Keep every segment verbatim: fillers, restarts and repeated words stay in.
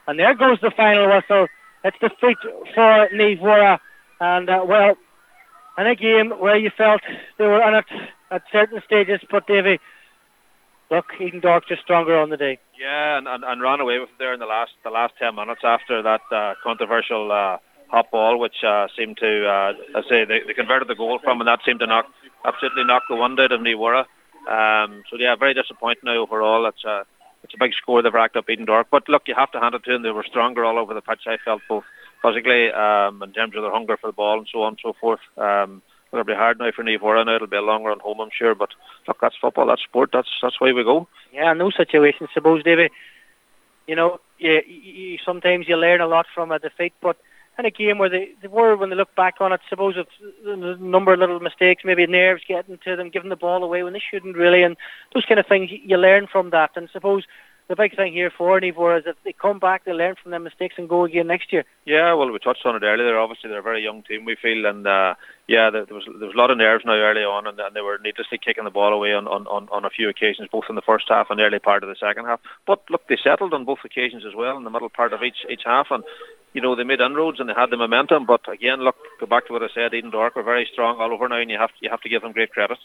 And there goes the final whistle. It's defeat for Niamh Worra. And, uh, well, in a game where you felt they were in it at certain stages, but Davy, look, Eden Dork just stronger on the day. Yeah, and, and, and ran away with it there in the last the last ten minutes after that uh, controversial uh, hot ball, which uh, seemed to, uh, I say, they, they converted the goal from, and that seemed to knock absolutely knock the one out of Niamh Worra. Um, so yeah, very disappointing now overall. It's a it's a big score they've racked up Eden Dork, but look, you have to hand it to them. They were stronger all over the pitch. I felt both physically, um, in terms of their hunger for the ball and so on and so forth. Um, it'll be hard now for Niamh Worra now. It'll be a long run home, I'm sure. But look, that's football, that's sport. That's that's why we go. Yeah, no situation, suppose, Davy. You know, you, you, sometimes you learn a lot from a defeat, but in a game where they, they were, when they look back on it, suppose it's a number of little mistakes, maybe nerves getting to them, giving the ball away when they shouldn't really, and those kind of things, you learn from that. And suppose the big thing here for Niamh Worra is that they come back, they learn from their mistakes and go again next year. Yeah, well, we touched on it earlier. Obviously, they're a very young team, we feel, and uh, yeah, there, there was there was a lot of nerves now early on, and, and they were needlessly kicking the ball away on, on, on, on a few occasions, both in the first half and the early part of the second half. But look, they settled on both occasions as well in the middle part of each each half, and you know, they made inroads and they had the momentum. But again, look, go back to what I said, Eden Dork were very strong all over now, and you have you have to give them great credit.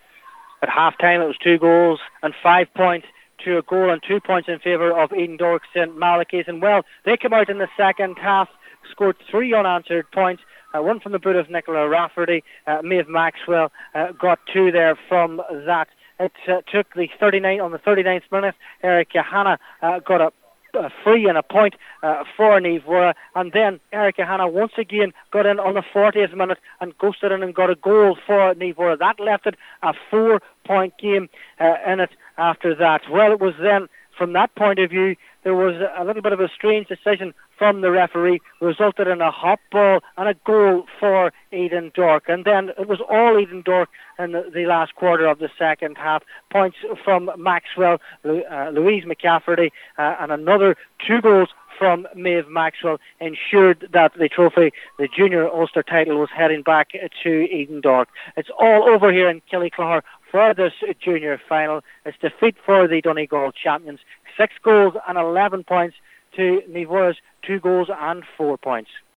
At half time, it was two goals and five points to a goal and two points in favour of Eden Dork Saint Malachy's. And well, they came out in the second half, scored three unanswered points, uh, one from the boot of Nicola Rafferty. uh, Maeve Maxwell uh, got two there from that. It uh, took the thirty-ninth on the thirty-ninth minute. Erica Hanna uh, got a a free and a point uh, for Niamh Worra, and then Erica Hanna once again got in on the fortieth minute and ghosted in and got a goal for Niamh Worra. That left it a four point game uh, in it after that. Well, it was then, from that point of view, there was a little bit of a strange decision from the referee, resulted in a hot ball and a goal for Eden Dork. And then it was all Eden Dork in the, the last quarter of the second half. Points from Maxwell, uh, Louise McCafferty, uh, and another two goals from Maeve Maxwell ensured that the trophy, the junior Ulster title, was heading back to Eden Dork. It's all over here in Killyclare for this junior final. It's defeat for the Donegal champions. Six goals and eleven points to Niamh Worra's two goals and four points.